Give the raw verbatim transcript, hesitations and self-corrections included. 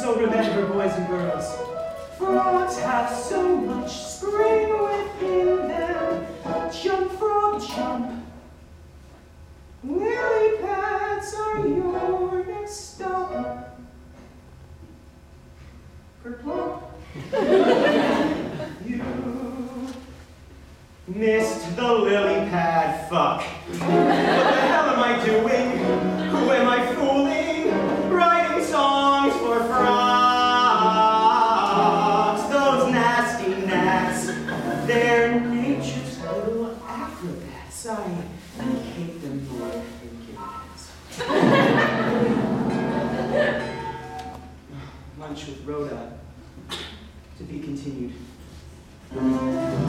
so remember, boys and girls, frogs have so much spring within them. Jump, frog, jump. Lily pads are your next stop. Kerplunk. You missed the lily pad fuck. What the hell am I doing? Who am I fooling? Writing songs for frogs. Those nasty gnats. They're nature's little acrobats. I, I hate them more than kittens. Lunch with Rhoda. To be continued.